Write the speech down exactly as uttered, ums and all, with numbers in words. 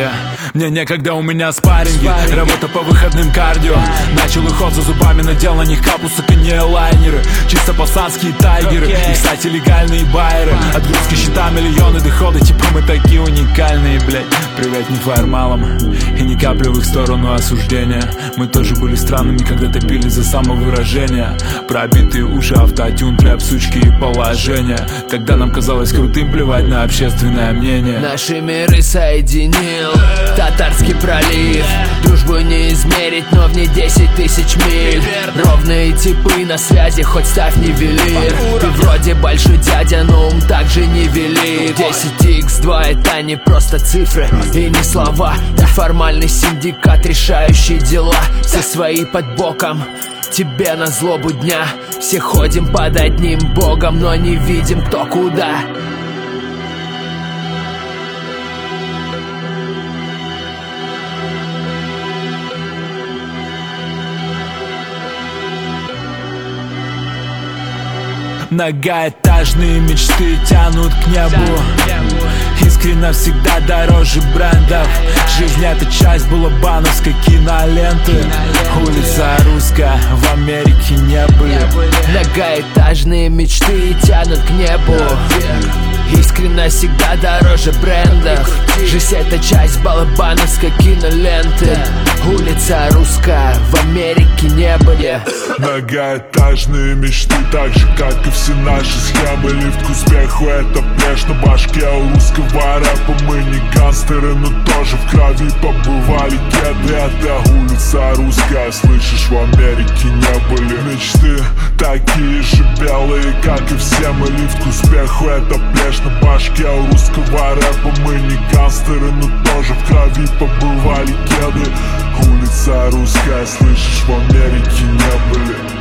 yeah. Мне некогда, у меня спарринги, работа по выходным кардио. Начал уход за зубами, надел на них капусы, не лайнеры. Чисто пацанские тайгеры, и, кстати, легальные байеры. Отгрузки счета, миллионы доходы, типа мы такие уникальные, блять. Привет не фаермалам и ни капли в их сторону осуждения. Мы тоже были странными, когда топили за самовыражение. Пробитые уши, автотюн, трэп, сучки и положения. Тогда нам казалось крутым плевать на общественное мнение. Наши миры соединил Татарский пролив. Дружбу не измерить, но в ней десять тысяч миль. Ровные типы на связи, хоть ставь нивелир. Ты вроде большой дядя, но ум также не велик. Десять икс два это не просто цифры и не слова. Неформальный синдикат, решающий дела. Все свои под боком, тебе на злобу дня. Все ходим под одним богом, но не видим кто куда. Многоэтажные мечты тянут к небу. Искренно всегда дороже брендов. Жизнь — это часть булабановской киноленты. Улица Русская, в Америке не были. Многоэтажные мечты тянут к небу. Искренно всегда дороже брендов. Жизнь — это часть балабановской киноленты. Улица Русская, в Америке не были. Многоэтажные мечты, так же как и все наши схемы. Лифт к успеху — это плешь на башке. У русского рэпа мы не гангстеры, но тоже в крови побывали кеды. Это улица Русская, слышишь, в Америке не были. Мечты такие же белые, как и все мы. Лифт к успеху — это плешь на башке. У русского рэпа мы не гангстеры, но тоже в крови побывали кеды. Улица Русская, слышишь, в Америке не были.